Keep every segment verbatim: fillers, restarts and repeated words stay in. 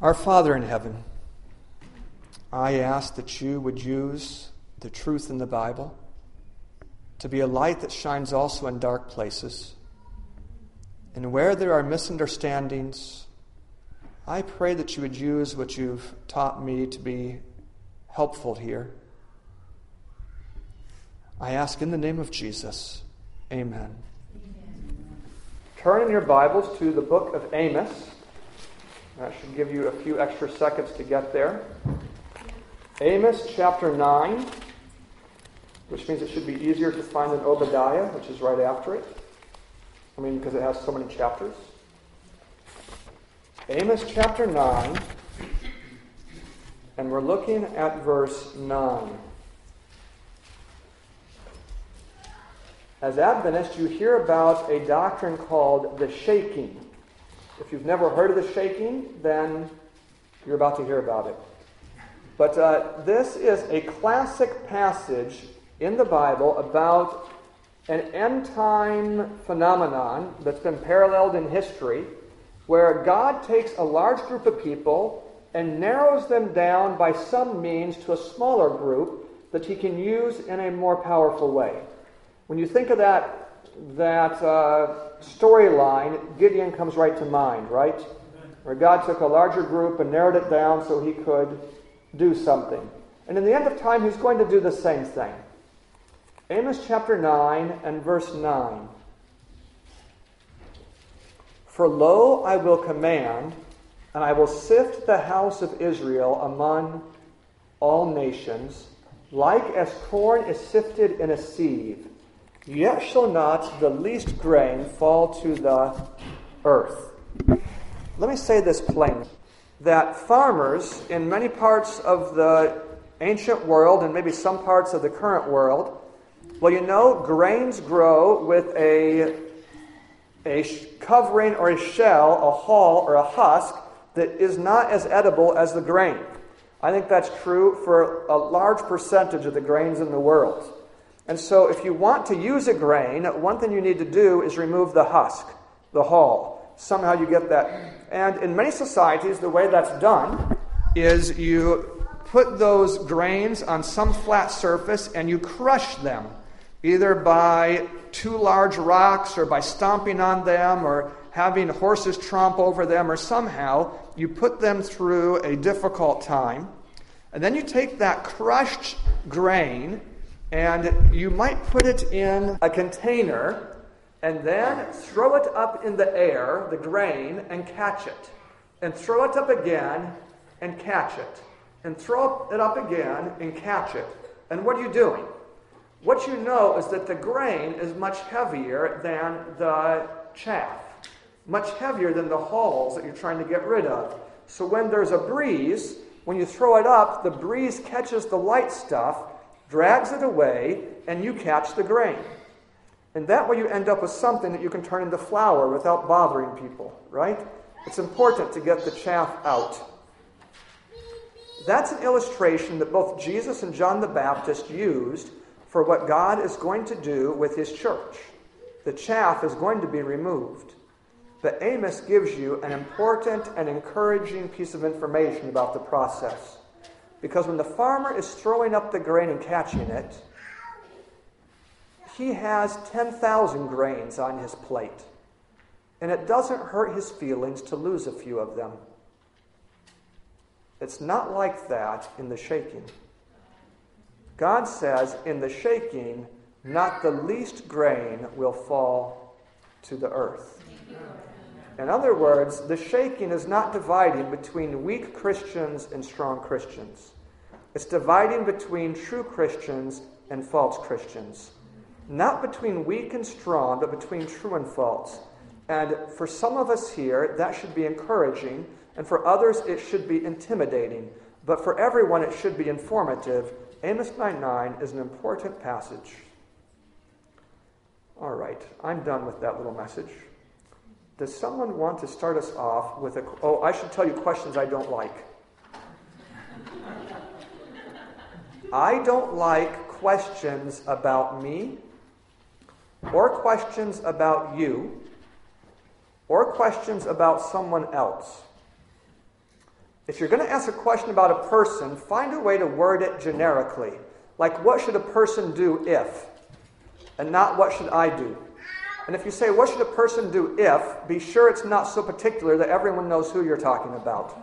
Our Father in heaven, I ask that you would use the truth in the Bible to be a light that shines also in dark places. And where there are misunderstandings, I pray that you would use what you've taught me to be helpful here. I ask in the name of Jesus. Amen. Amen. Turn in your Bibles to the book of Amos. That should give you a few extra seconds to get there. Amos chapter nine, which means it should be easier to find than Obadiah, which is right after it. I mean, because it has so many chapters. Amos chapter nine, and we're looking at verse nine. As Adventists, you hear about a doctrine called the shaking. If you've never heard of the shaking, then you're about to hear about it. But uh, this is a classic passage in the Bible about an end-time phenomenon that's been paralleled in history, where God takes a large group of people and narrows them down by some means to a smaller group that he can use in a more powerful way. When you think of that that uh, storyline, Gideon comes right to mind, right? Where God took a larger group and narrowed it down so he could do something. And in the end of time, he's going to do the same thing. Amos chapter nine and verse nine. For lo, I will command, and I will sift the house of Israel among all nations, like as corn is sifted in a sieve. Yet shall not the least grain fall to the earth. Let me say this plainly, that farmers in many parts of the ancient world and maybe some parts of the current world, well, you know, grains grow with a, a covering or a shell, a hull or a husk that is not as edible as the grain. I think that's true for a large percentage of the grains in the world. And so if you want to use a grain, one thing you need to do is remove the husk, the hull. Somehow you get that. And in many societies, the way that's done is you put those grains on some flat surface and you crush them, either by two large rocks or by stomping on them or having horses tromp over them, or somehow you put them through a difficult time. And then you take that crushed grain and you might put it in a container and then throw it up in the air, the grain, and catch it. And throw it up again and catch it. And throw it up again and catch it. And what are you doing? What you know is that the grain is much heavier than the chaff. Much heavier than the hulls that you're trying to get rid of. So when there's a breeze, when you throw it up, the breeze catches the light stuff, drags it away, and you catch the grain. And that way you end up with something that you can turn into flour without bothering people, right? It's important to get the chaff out. That's an illustration that both Jesus and John the Baptist used for what God is going to do with his church. The chaff is going to be removed. But Amos gives you an important and encouraging piece of information about the process. Because when the farmer is throwing up the grain and catching it, he has ten thousand grains on his plate. And it doesn't hurt his feelings to lose a few of them. It's not like that in the shaking. God says, in the shaking, not the least grain will fall to the earth. In other words, the shaking is not dividing between weak Christians and strong Christians. It's dividing between true Christians and false Christians. Not between weak and strong, but between true and false. And for some of us here, that should be encouraging, and for others, it should be intimidating. But for everyone, it should be informative. Amos nine nine is an important passage. All right, I'm done with that little message. Does someone want to start us off with a... Oh, I should tell you questions I don't like. I don't like questions about me, or questions about you, or questions about someone else. if you're going to ask a question about a person, find a way to word it generically. Like, what should a person do if? And not, what should I do? And if you say, what should a person do if, be sure it's not so particular that everyone knows who you're talking about.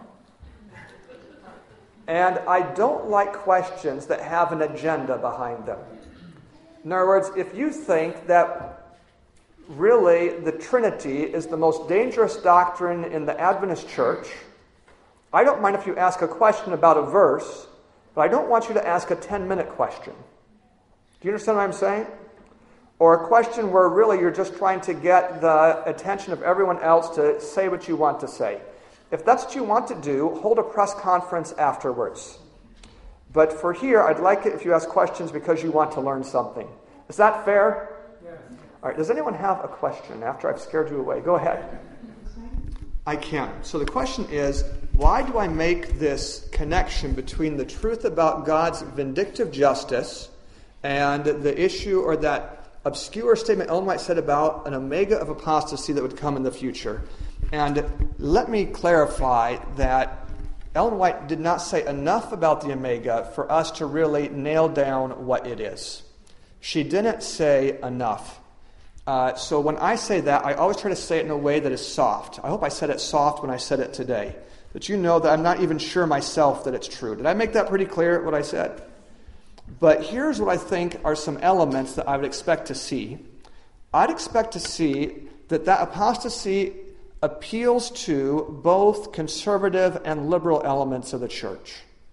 And I don't like questions that have an agenda behind them. In other words, if you think that really the Trinity is the most dangerous doctrine in the Adventist church, I don't mind if you ask a question about a verse, but I don't want you to ask a ten-minute question. Do you understand what I'm saying? Or a question where really you're just trying to get the attention of everyone else to say what you want to say. If that's what you want to do, hold a press conference afterwards. But for here, I'd like it if you ask questions because you want to learn something. Is that fair? Yes. All right, does anyone have a question after I've scared you away? Go ahead. I can. So the question is, why do I make this connection between the truth about God's vindictive justice and the issue or that obscure statement Ellen White said about an omega of apostasy that would come in the future? And let me clarify that Ellen White did not say enough about the omega for us to really nail down what it is. She didn't say enough. Uh, so when I say that, I always try to say it in a way that is soft. I hope I said it soft when I said it today. That you know that I'm not even sure myself that it's true. Did I make that pretty clear, what I said? But here's what I think are some elements that I would expect to see. I'd expect to see that that apostasy appeals to both conservative and liberal elements of the church.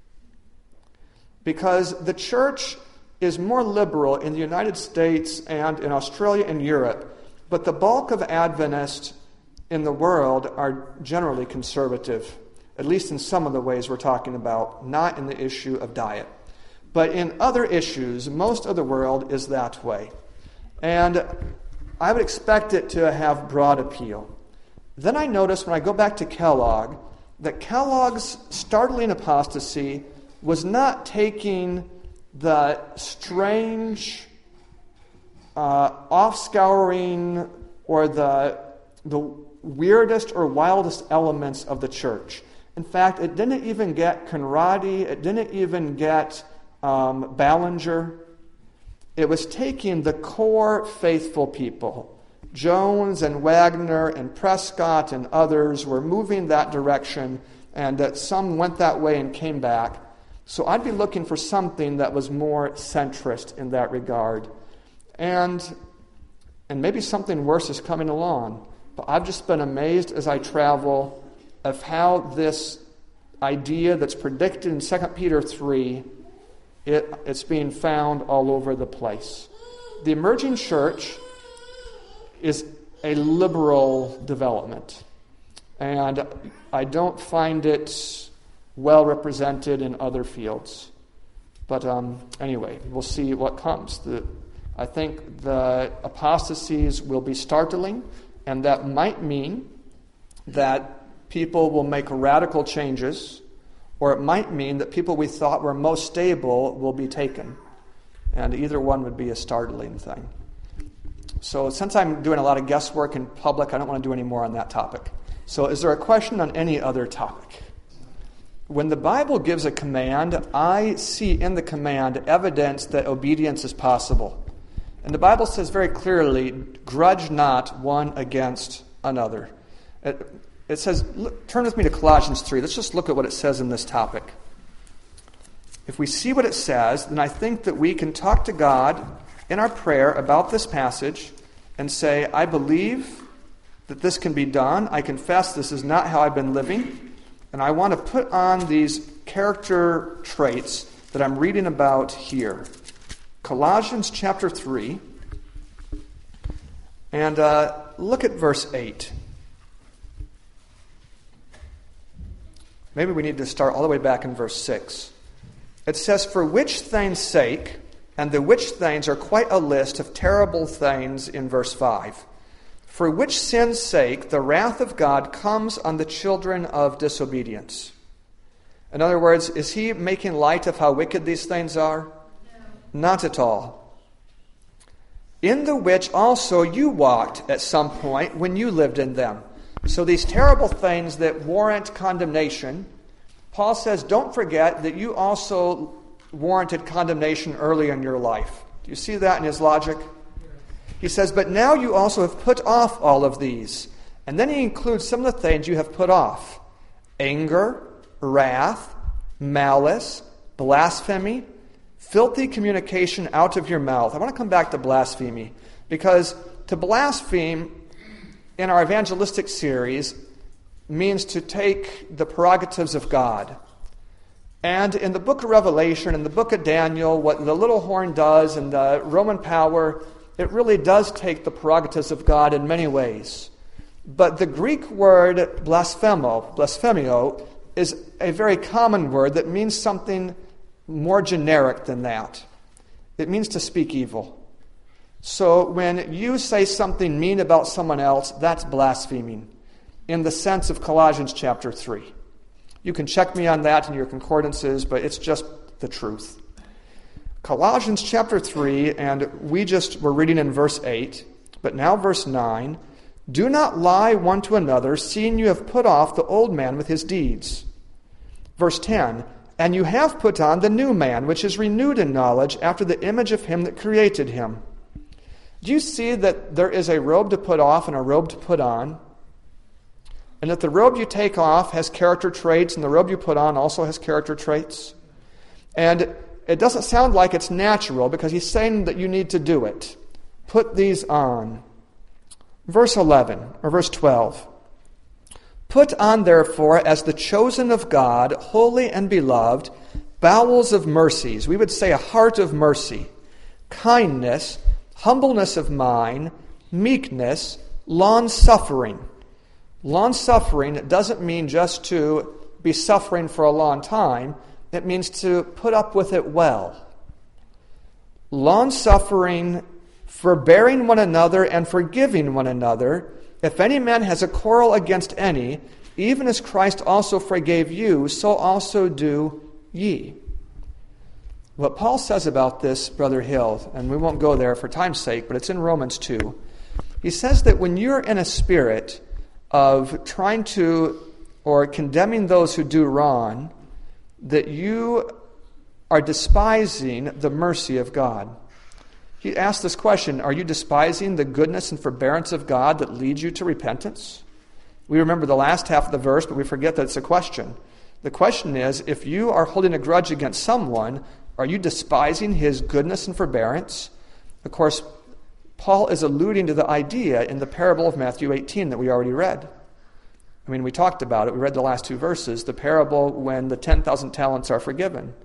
Because the church is more liberal in the United States and in Australia and Europe, but the bulk of Adventists in the world are generally conservative, at least in some of the ways we're talking about, not in the issue of diet. But in other issues, most of the world is that way. And I would expect it to have broad appeal. Then I notice when I go back to Kellogg, that Kellogg's startling apostasy was not taking the strange, uh, off-scouring, or the, the weirdest or wildest elements of the church. In fact, it didn't even get Conradi, it didn't even get um, Ballinger. It was taking the core faithful people. Jones and Wagner and Prescott and others were moving that direction, and that some went that way and came back. So I'd be looking for something that was more centrist in that regard. And, and maybe something worse is coming along. But I've just been amazed as I travel of how this idea that's predicted in Second Peter three, it, it's being found all over the place. The emerging church is a liberal development. And I don't find it well represented in other fields. But um, anyway, we'll see what comes. The, I think the apostasies will be startling, and that might mean that people will make radical changes, or it might mean that people we thought were most stable will be taken. And either one would be a startling thing. So since I'm doing a lot of guesswork in public, I don't want to do any more on that topic. So is there a question on any other topic? When the Bible gives a command, I see in the command evidence that obedience is possible. And the Bible says very clearly, grudge not one against another. It, it says, look, turn with me to Colossians three. Let's just look at what it says in this topic. If we see what it says, then I think that we can talk to God in our prayer about this passage and say, I believe that this can be done. I confess this is not how I've been living. And I want to put on these character traits that I'm reading about here. Colossians chapter three. And uh, look at verse eight. Maybe we need to start all the way back in verse six. It says, for which things' sake, and the which things are quite a list of terrible things in verse five. For which sin's sake the wrath of God comes on the children of disobedience. In other words, is he making light of how wicked these things are? No. Not at all. In the which also you walked at some point when you lived in them. So these terrible things that warrant condemnation, Paul says, don't forget that you also warranted condemnation early in your life. Do you see that in his logic? He says, but now you also have put off all of these. And then he includes some of the things you have put off. Anger, wrath, malice, blasphemy, filthy communication out of your mouth. I want to come back to blasphemy, because to blaspheme in our evangelistic series means to take the prerogatives of God. And in the book of Revelation, in the book of Daniel, what the little horn does in the Roman power, it really does take the prerogatives of God in many ways. But the Greek word blasphemo, blasphemio, is a very common word that means something more generic than that. It means to speak evil. So when you say something mean about someone else, that's blaspheming in the sense of Colossians chapter three. You can check me on that in your concordances, but it's just the truth. Colossians chapter three, and we just were reading in verse eight, but now verse nine. Do not lie one to another, seeing you have put off the old man with his deeds. Verse ten. And you have put on the new man, which is renewed in knowledge after the image of him that created him. Do you see that there is a robe to put off and a robe to put on? And that the robe you take off has character traits, and the robe you put on also has character traits? And it doesn't sound like it's natural, because he's saying that you need to do it. Put these on. Verse eleven, or verse twelve. Put on, therefore, as the chosen of God, holy and beloved, bowels of mercies. We would say a heart of mercy, kindness, humbleness of mind, meekness, long-suffering. Long-suffering doesn't mean just to be suffering for a long time. It means to put up with it well. Long-suffering, forbearing one another and forgiving one another. If any man has a quarrel against any, even as Christ also forgave you, so also do ye. What Paul says about this, Brother Hill, and we won't go there for time's sake, but it's in Romans two. He says that when you're in a spirit of trying to, or condemning those who do wrong, that you are despising the mercy of God. He asked this question, are you despising the goodness and forbearance of God that leads you to repentance? We remember the last half of the verse, but we forget that it's a question. The question is, if you are holding a grudge against someone, are you despising his goodness and forbearance? Of course, Paul is alluding to the idea in the parable of Matthew eighteen that we already read. I mean, we talked about it. We read the last two verses, the parable when the ten thousand talents are forgiven.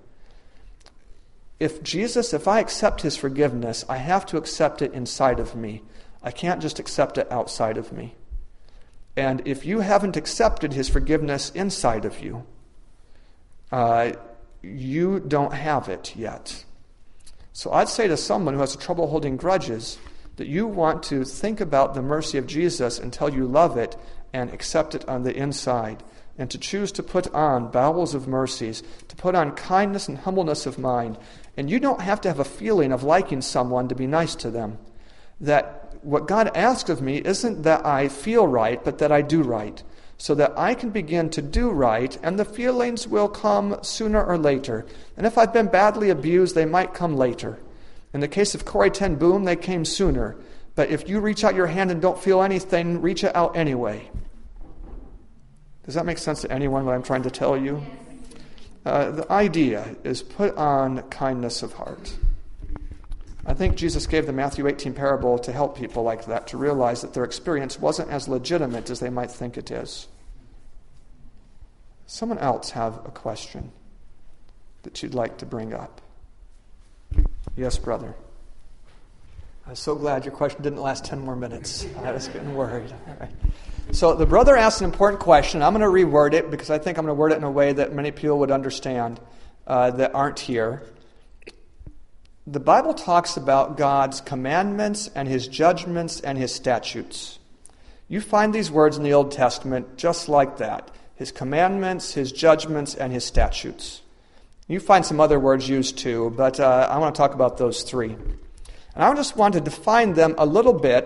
If Jesus, if I accept his forgiveness, I have to accept it inside of me. I can't just accept it outside of me. And if you haven't accepted his forgiveness inside of you, uh, you don't have it yet. So I'd say to someone who has trouble holding grudges that you want to think about the mercy of Jesus until you love it and accept it on the inside, and to choose to put on bowels of mercies, to put on kindness and humbleness of mind. And you don't have to have a feeling of liking someone to be nice to them. That what God asks of me isn't that I feel right, but that I do right, so that I can begin to do right, and the feelings will come sooner or later. And if I've been badly abused, they might come later. In the case of Corrie ten Boom, they came sooner. But if you reach out your hand and don't feel anything, reach it out anyway. Does that make sense to anyone, what I'm trying to tell you? Uh, the idea is put on kindness of heart. I think Jesus gave the Matthew eighteen parable to help people like that, to realize that their experience wasn't as legitimate as they might think it is. Someone else have a question that you'd like to bring up? Yes, brother. I'm so glad your question didn't last ten more minutes. I was getting worried. All right. So the brother asked an important question. I'm going to reword it because I think I'm going to word it in a way that many people would understand uh, that aren't here. The Bible talks about God's commandments and his judgments and his statutes. You find these words in the Old Testament just like that. His commandments, his judgments, and his statutes. You find some other words used too, but uh, I want to talk about those three. And I just want to define them a little bit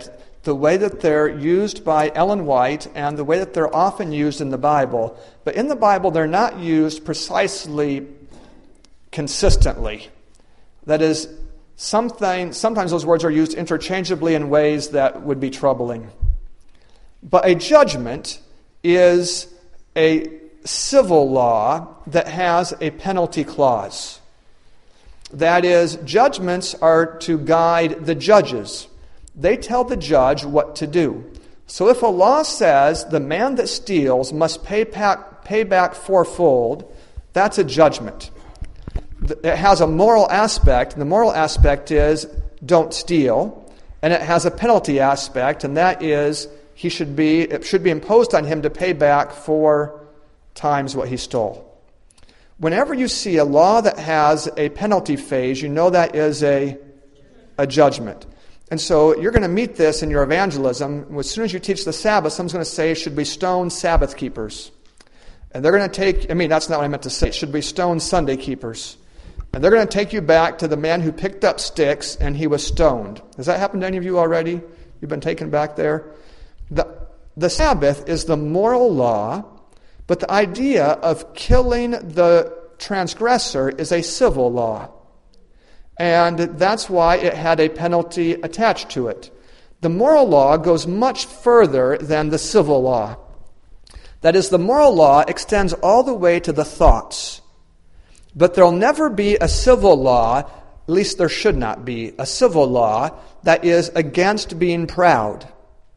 the way that they're used by Ellen White and the way that they're often used in the Bible. But in the Bible, they're not used precisely consistently. That is, something, sometimes those words are used interchangeably in ways that would be troubling. But a judgment is a civil law that has a penalty clause. That is, judgments are to guide the judges. They tell the judge what to do. So if a law says the man that steals must pay back, pay back fourfold, that's a judgment. It has a moral aspect, and the moral aspect is don't steal. And it has a penalty aspect, and that is he should be it should be imposed on him to pay back four times what he stole. Whenever you see a law that has a penalty phase, you know that is a, a judgment. And so you're going to meet this in your evangelism. As soon as you teach the Sabbath, someone's going to say, should we stone Sabbath keepers? And they're going to take, I mean, that's not what I meant to say. Should we stone Sunday keepers? And they're going to take you back to the man who picked up sticks and he was stoned. Has that happened to any of you already? You've been taken back there? The, the Sabbath is the moral law, but the idea of killing the transgressor is a civil law. And that's why it had a penalty attached to it. The moral law goes much further than the civil law. That is, the moral law extends all the way to the thoughts. But there'll never be a civil law, at least there should not be, a civil law that is against being proud.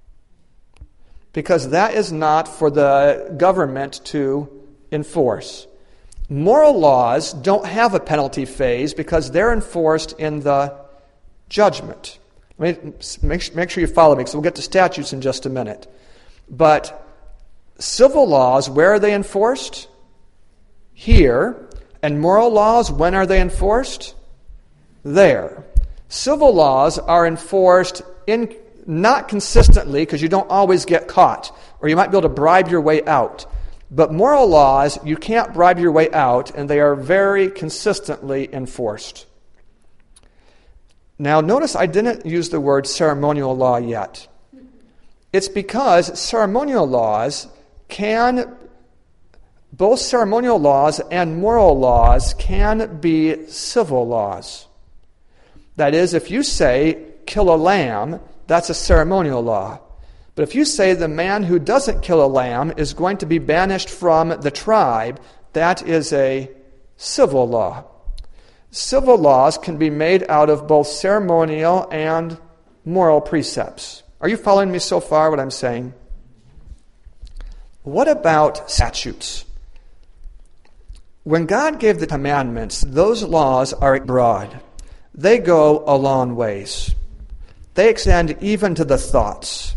Because that is not for the government to enforce. Moral laws don't have a penalty phase because they're enforced in the judgment. Let me make, make sure you follow me, because we'll get to statutes in just a minute. But civil laws, where are they enforced? Here. And moral laws, when are they enforced? There. Civil laws are enforced in not consistently, because you don't always get caught, or you might be able to bribe your way out. But moral laws, you can't bribe your way out, and they are very consistently enforced. Now, notice I didn't use the word ceremonial law yet. It's because ceremonial laws can, both ceremonial laws and moral laws can be civil laws. That is, if you say, kill a lamb, that's a ceremonial law. But if you say the man who doesn't kill a lamb is going to be banished from the tribe, that is a civil law. Civil laws can be made out of both ceremonial and moral precepts. Are you following me so far, what I'm saying? What about statutes? When God gave the commandments, those laws are broad. They go a long ways. They extend even to the thoughts.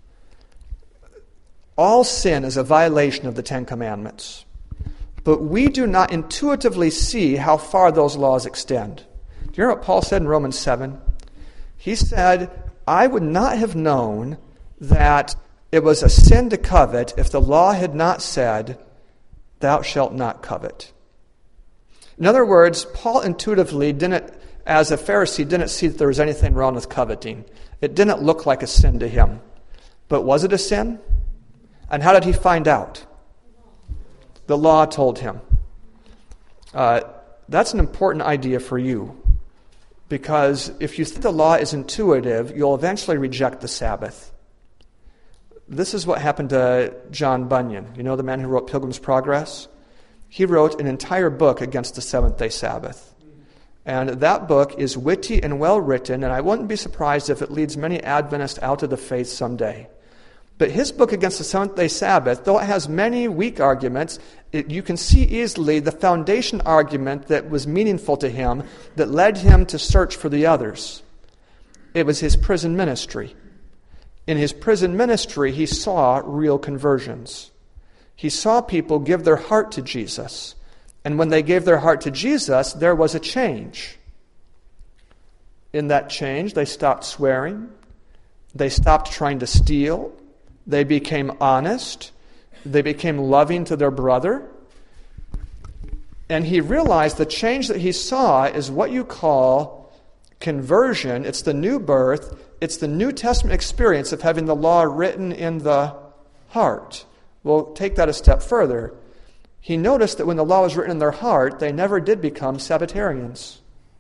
All sin is a violation of the Ten Commandments. But we do not intuitively see how far those laws extend. Do you remember what Paul said in Romans seven? He said, I would not have known that it was a sin to covet if the law had not said, thou shalt not covet. In other words, Paul intuitively didn't, as a Pharisee, didn't see that there was anything wrong with coveting. It didn't look like a sin to him. But was it a sin? And how did he find out? The law told him. Uh, that's an important idea for you. Because if you think the law is intuitive, you'll eventually reject the Sabbath. This is what happened to John Bunyan. You know the man who wrote Pilgrim's Progress? He wrote an entire book against the seventh-day Sabbath. And that book is witty and well written, and I wouldn't be surprised if it leads many Adventists out of the faith someday. But his book against the seventh-day Sabbath, though it has many weak arguments, it, you can see easily the foundation argument that was meaningful to him that led him to search for the others. It was his prison ministry. In his prison ministry, he saw real conversions. He saw people give their heart to Jesus. And when they gave their heart to Jesus, there was a change. In that change, they stopped swearing. They stopped trying to steal. They became honest. They became loving to their brother. And he realized the change that he saw is what you call conversion. It's the new birth. It's the New Testament experience of having the law written in the heart. We'll take that a step further. He noticed that when the law was written in their heart, they never did become Sabbatarians.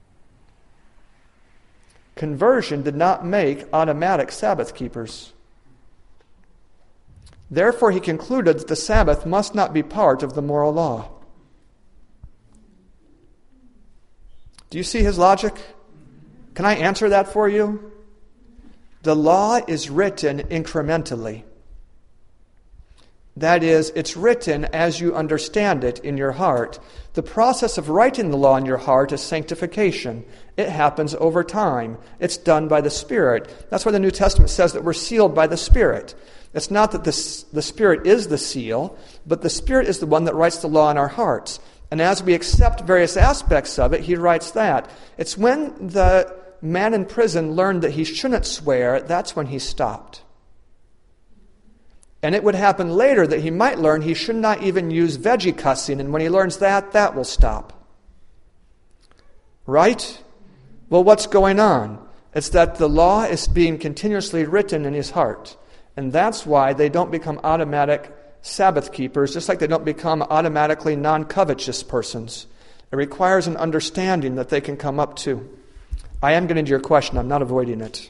Conversion did not make automatic Sabbath keepers. Therefore, he concluded that the Sabbath must not be part of the moral law. Do you see his logic? Can I answer that for you? The law is written incrementally. That is, it's written as you understand it in your heart. The process of writing the law in your heart is sanctification. It happens over time. It's done by the Spirit. That's why the New Testament says that we're sealed by the Spirit. It's not that the, the Spirit is the seal, but the Spirit is the one that writes the law in our hearts. And as we accept various aspects of it, he writes that. It's when the man in prison learned that he shouldn't swear, that's when he stopped. And it would happen later that he might learn he should not even use veggie cussing, and when he learns that, that will stop. Right? Well, what's going on? It's that the law is being continuously written in his heart. And that's why they don't become automatic Sabbath keepers, just like they don't become automatically non-covetous persons. It requires an understanding that they can come up to. I am getting to your question. I'm not avoiding it.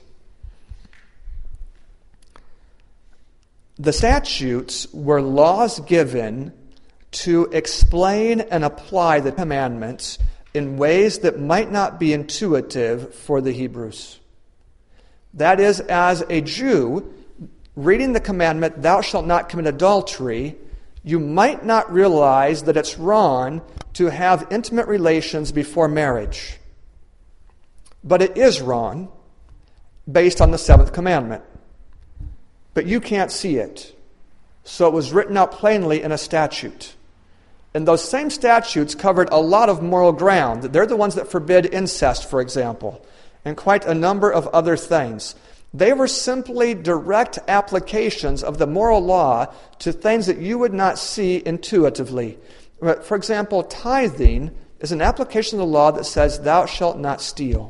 The statutes were laws given to explain and apply the commandments in ways that might not be intuitive for the Hebrews. That is, as a Jew, reading the commandment, thou shalt not commit adultery, you might not realize that it's wrong to have intimate relations before marriage. But it is wrong based on the seventh commandment. But you can't see it. So it was written out plainly in a statute. And those same statutes covered a lot of moral ground. They're the ones that forbid incest, for example, and quite a number of other things. They were simply direct applications of the moral law to things that you would not see intuitively. For example, tithing is an application of the law that says, thou shalt not steal.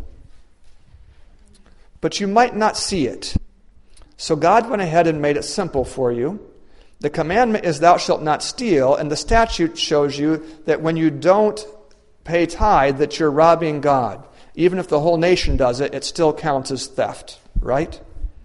But you might not see it. So God went ahead and made it simple for you. The commandment is thou shalt not steal, and the statute shows you that when you don't pay tithe, that you're robbing God. Even if the whole nation does it, it still counts as theft, right?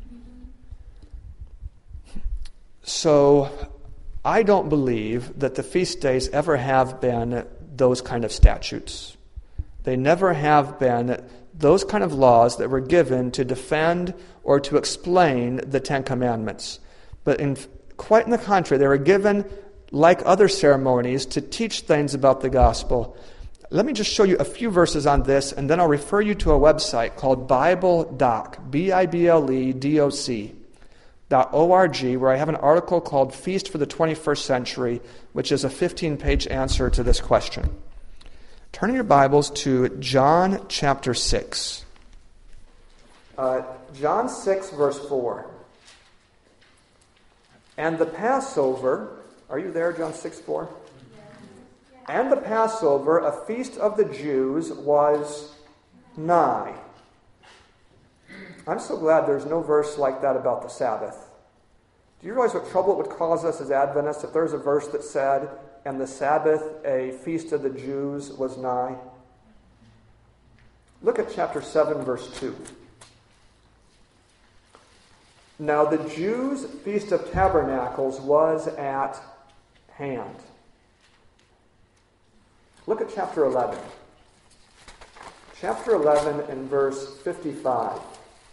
So I don't believe that the feast days ever have been those kind of statutes. They never have been those kind of laws that were given to defend or to explain the Ten Commandments. But in quite in the contrary, they were given, like other ceremonies, to teach things about the gospel. Let me just show you a few verses on this, and then I'll refer you to a website called BibleDoc, B I B L E D O C, dot O R G, where I have an article called Feast for the twenty-first Century, which is a fifteen-page answer to this question. Turn your Bibles to John chapter six. Uh, John six, verse four. And the Passover, are you there, John six, four? And the Passover, a feast of the Jews, was nigh. I'm so glad there's no verse like that about the Sabbath. Do you realize what trouble it would cause us as Adventists if there's a verse that said, and the Sabbath, a feast of the Jews, was nigh? Look at chapter seven, verse two. Now the Jews' Feast of Tabernacles was at hand. Look at chapter eleven. Chapter eleven and verse fifty-five.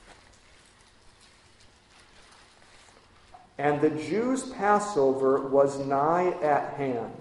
And the Jews' Passover was nigh at hand.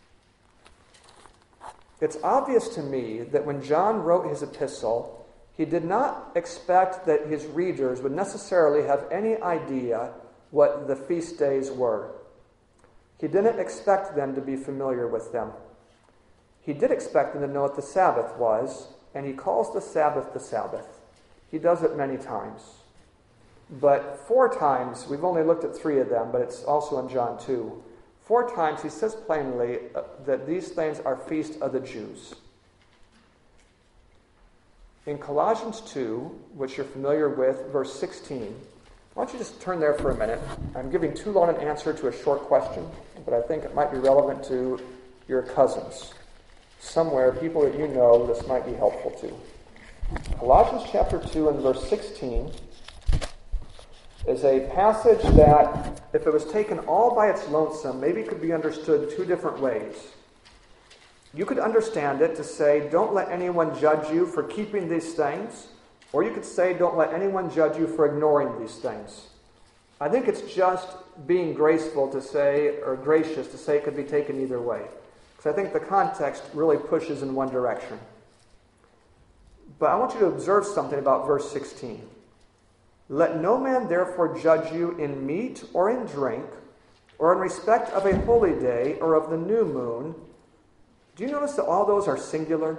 It's obvious to me that when John wrote his epistle, he did not expect that his readers would necessarily have any idea what the feast days were. He didn't expect them to be familiar with them. He did expect them to know what the Sabbath was, and he calls the Sabbath the Sabbath. He does it many times. But four times, we've only looked at three of them, but it's also in John two. Four times he says plainly that these things are feast of the Jews. in Colossians two, which you're familiar with, verse sixteen, why don't you just turn there for a minute? I'm giving too long an answer to a short question, but I think it might be relevant to your cousins. Somewhere, people that you know, this might be helpful to. Colossians chapter two and verse sixteen is a passage that, if it was taken all by its lonesome, maybe could be understood two different ways. You could understand it to say, don't let anyone judge you for keeping these things, or you could say, don't let anyone judge you for ignoring these things. I think it's just being graceful to say, or gracious to say it could be taken either way. Because I think the context really pushes in one direction. But I want you to observe something about verse sixteen. Let no man therefore judge you in meat or in drink, or in respect of a holy day or of the new moon. Do you notice that all those are singular?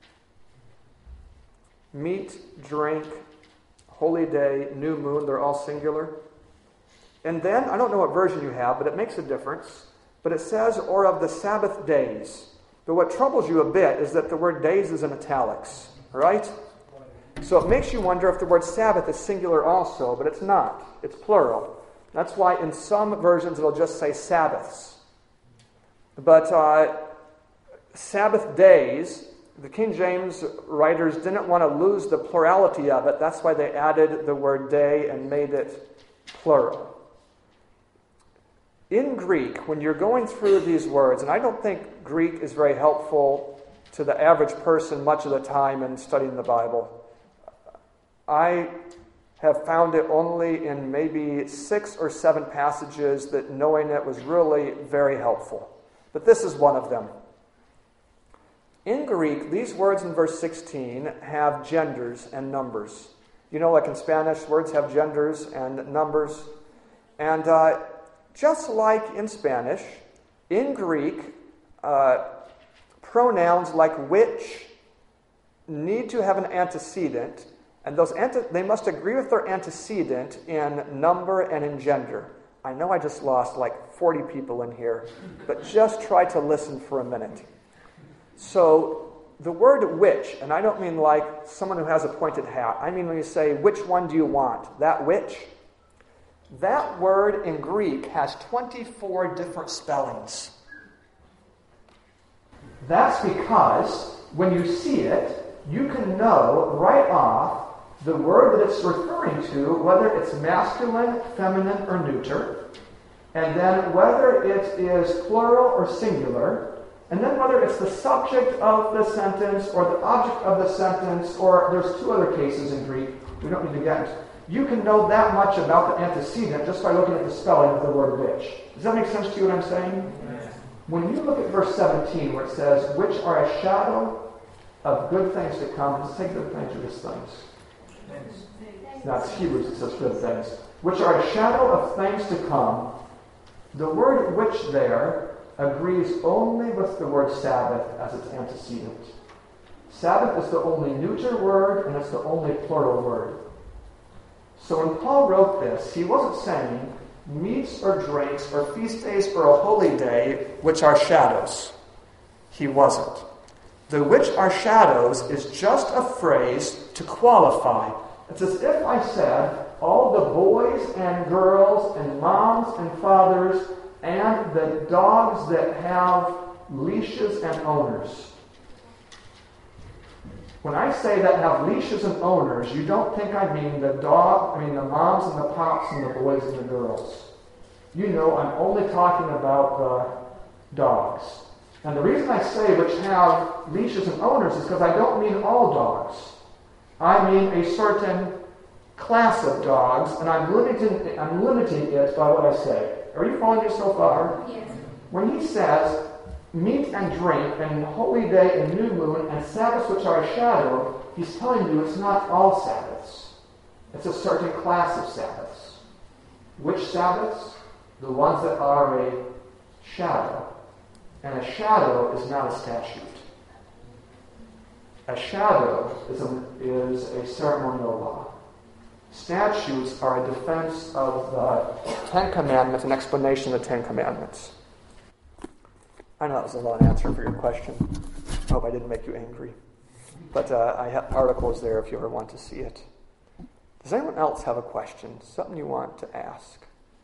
Meat, drink, holy day, new moon, they're all singular. And then, I don't know what version you have, but it makes a difference. But it says, or of the Sabbath days. But what troubles you a bit is that the word days is in italics, right? So it makes you wonder if the word Sabbath is singular also, but it's not. It's plural. That's why in some versions it'll just say Sabbaths. But uh, Sabbath days, the King James writers didn't want to lose the plurality of it. That's why they added the word day and made it plural. In Greek, when you're going through these words, and I don't think Greek is very helpful to the average person much of the time in studying the Bible. I have found it only in maybe six or seven passages that knowing it was really very helpful. But this is one of them. In Greek, these words in verse sixteen have genders and numbers. You know, like in Spanish, words have genders and numbers. And uh, just like in Spanish, in Greek, uh, pronouns like which need to have an antecedent, and those ante- they must agree with their antecedent in number and in gender. I know I just lost like forty people in here, but just try to listen for a minute. So the word which, and I don't mean like someone who has a pointed hat. I mean when you say, which one do you want? That which? That word in Greek has twenty-four different spellings. That's because when you see it, you can know right off the word that it's referring to, whether it's masculine, feminine, or neuter, and then whether it is plural or singular, and then whether it's the subject of the sentence or the object of the sentence, or there's two other cases in Greek we don't need to get into. You can know that much about the antecedent just by looking at the spelling of the word which. Does that make sense to you what I'm saying? Yes. When you look at verse seventeen where it says, which are a shadow of good things to come, let's take good things or just things. Things. Now it's Hebrews that says good things. Which are a shadow of things to come. The word which there agrees only with the word Sabbath as its antecedent. Sabbath is the only neuter word and it's the only plural word. So when Paul wrote this, he wasn't saying meats or drinks or feast days or a holy day, which are shadows. He wasn't. The which are shadows is just a phrase to qualify. It's as if I said all the boys and girls and moms and fathers and the dogs that have leashes and owners. When I say that have leashes and owners, you don't think I mean the dog, I mean the moms and the pops and the boys and the girls. You know I'm only talking about the dogs. And the reason I say which have leashes and owners is because I don't mean all dogs. I mean a certain class of dogs, and I'm limiting, I'm limiting it by what I say. Are you following me so far? Yes. When he says meat and drink, and holy day and new moon, and Sabbaths which are a shadow, he's telling you it's not all Sabbaths. It's a certain class of Sabbaths. Which Sabbaths? The ones that are a shadow. And a shadow is not a statute. A shadow is a, is a ceremonial law. Statutes are a defense of the Ten Commandments, an explanation of the Ten Commandments. I know that was a long answer for your question. I hope I didn't make you angry. But uh, I have articles there if you ever want to see it. Does anyone else have a question? Something you want to ask?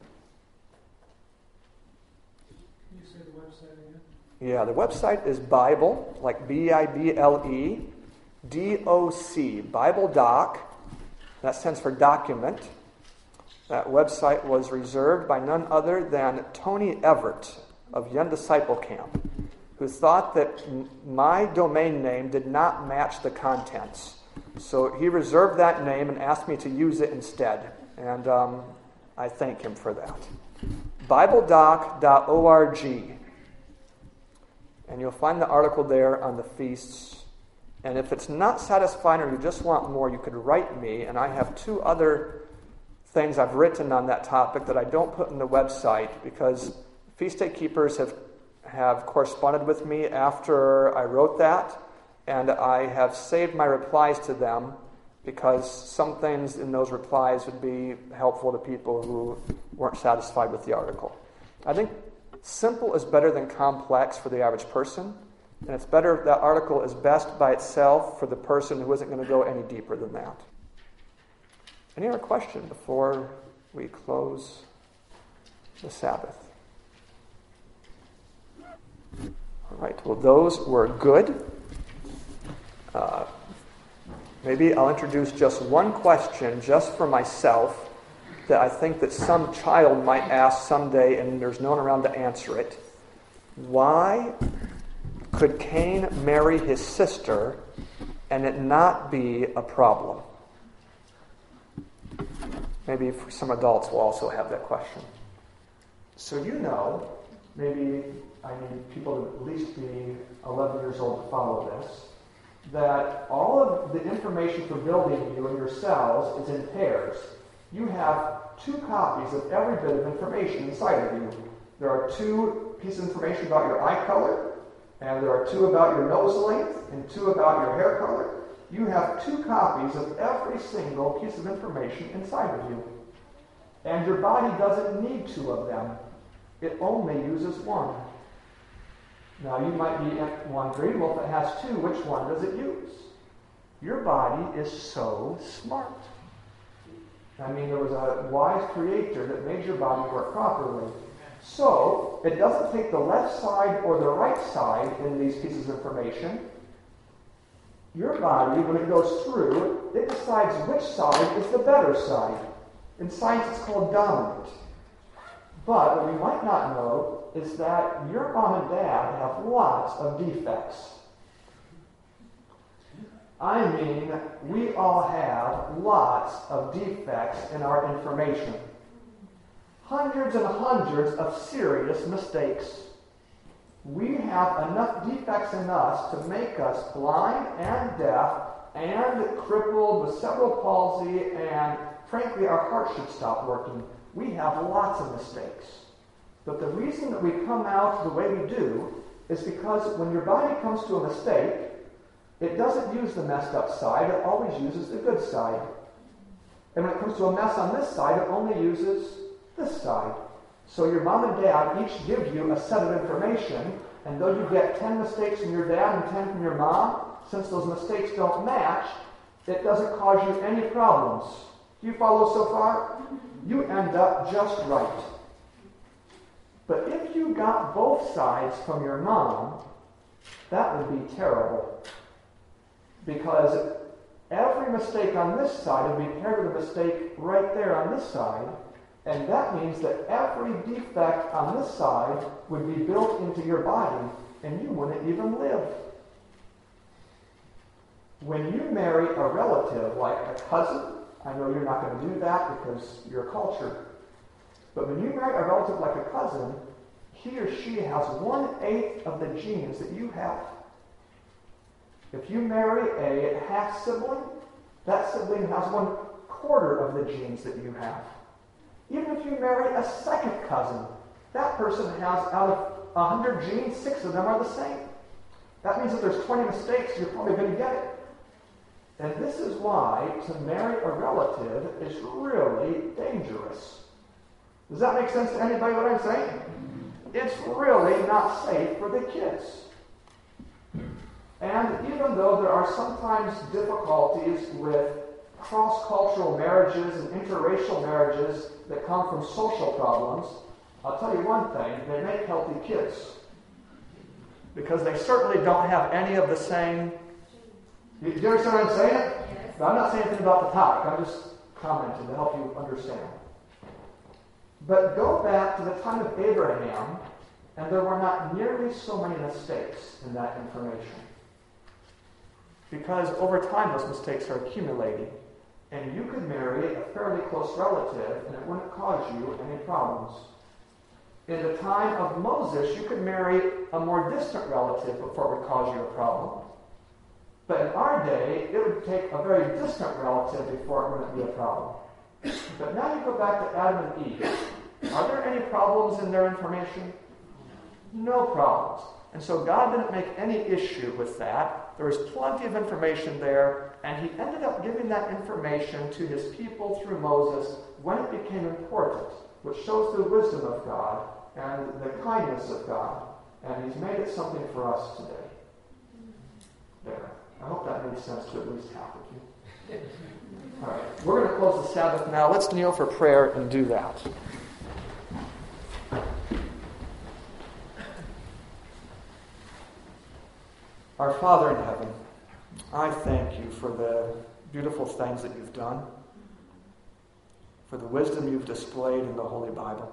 Can you say the website again? Yeah, the website is Bible, like B I B L E, D O C, Bible Doc. That stands for document. That website was reserved by none other than Tony Everett of Young Disciple Camp, who thought that m- my domain name did not match the contents. So he reserved that name and asked me to use it instead. And um, I thank him for that. Bible Doc dot org. And you'll find the article there on the feasts. And if it's not satisfying or you just want more, you could write me. And I have two other things I've written on that topic that I don't put in the website because feast day keepers have, have corresponded with me after I wrote that. And I have saved my replies to them because some things in those replies would be helpful to people who weren't satisfied with the article. I think simple is better than complex for the average person. And it's better, that article is best by itself for the person who isn't going to go any deeper than that. Any other question before we close the Sabbath? All right, well, those were good. Uh, maybe I'll introduce just one question just for myself that I think that some child might ask someday and there's no one around to answer it. Why could Cain marry his sister and it not be a problem? Maybe for some adults will also have that question. So you know, maybe I need people to at least be eleven years old to follow this, that all of the information for building you and your cells is in pairs. You have two copies of every bit of information inside of you. There are two pieces of information about your eye color, and there are two about your nose length, and two about your hair color. You have two copies of every single piece of information inside of you. And your body doesn't need two of them. It only uses one. Now you might be wondering, well, if it has two, which one does it use? Your body is so smart. I mean, there was a wise creator that made your body work properly. So, it doesn't take the left side or the right side in these pieces of information. Your body, when it goes through, it decides which side is the better side. In science, it's called dominant. But what you might not know is that your mom and dad have lots of defects. I mean, we all have lots of defects in our information. Hundreds and hundreds of serious mistakes. We have enough defects in us to make us blind and deaf and crippled with cerebral palsy, and frankly, our heart should stop working. We have lots of mistakes. But the reason that we come out the way we do is because when your body comes to a mistake, it doesn't use the messed up side, it always uses the good side. And when it comes to a mess on this side, it only uses this side. So your mom and dad each give you a set of information, and though you get ten mistakes from your dad and ten from your mom, since those mistakes don't match, it doesn't cause you any problems. Do you follow so far? You end up just right. But if you got both sides from your mom, that would be terrible. Because every mistake on this side would be paired with a mistake right there on this side, and that means that every defect on this side would be built into your body, and you wouldn't even live. When you marry a relative, like a cousin, I know you're not going to do that because you're cultured, but when you marry a relative like a cousin, he or she has one-eighth of the genes that you have. If you marry a half-sibling, that sibling has one-quarter of the genes that you have. Even if you marry a second cousin, that person has, out of one hundred genes, six of them are the same. That means if there's twenty mistakes, you're probably going to get it. And this is why to marry a relative is really dangerous. Does that make sense to anybody what I'm saying? It's really not safe for the kids. And even though there are sometimes difficulties with cross-cultural marriages and interracial marriages that come from social problems, I'll tell you one thing, they make healthy kids. Because they certainly don't have any of the same... You, do you understand what I'm saying? Yes. I'm not saying anything about the topic, I'm just commenting to help you understand. But go back to the time of Abraham, and there were not nearly so many mistakes in that information. Because over time those mistakes are accumulating, and you could marry a fairly close relative, and it wouldn't cause you any problems. In the time of Moses, you could marry a more distant relative before it would cause you a problem. But in our day, it would take a very distant relative before it wouldn't be a problem. But now you go back to Adam and Eve. Are there any problems in their information? No problems. And so God didn't make any issue with that. There was plenty of information there, and he ended up giving that information to his people through Moses when it became important, which shows the wisdom of God and the kindness of God. And he's made it something for us today. There. I hope that made sense to at least half of you. All right. We're going to close the Sabbath now. Let's kneel for prayer and do that. Our Father in heaven, I thank you for the beautiful things that you've done, for the wisdom you've displayed in the Holy Bible.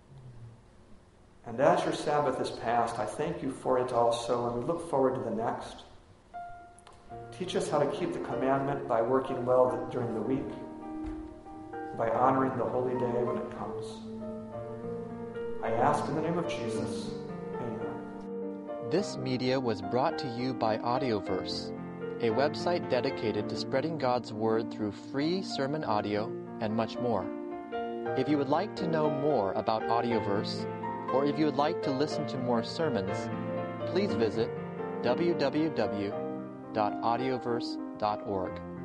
And as your Sabbath is past, I thank you for it also, and we look forward to the next. Teach us how to keep the commandment by working well during the week, by honoring the holy day when it comes. I ask in the name of Jesus. Amen. This media was brought to you by Audioverse, a website dedicated to spreading God's Word through free sermon audio and much more. If you would like to know more about Audioverse, or if you would like to listen to more sermons, please visit w w w dot audioverse dot org.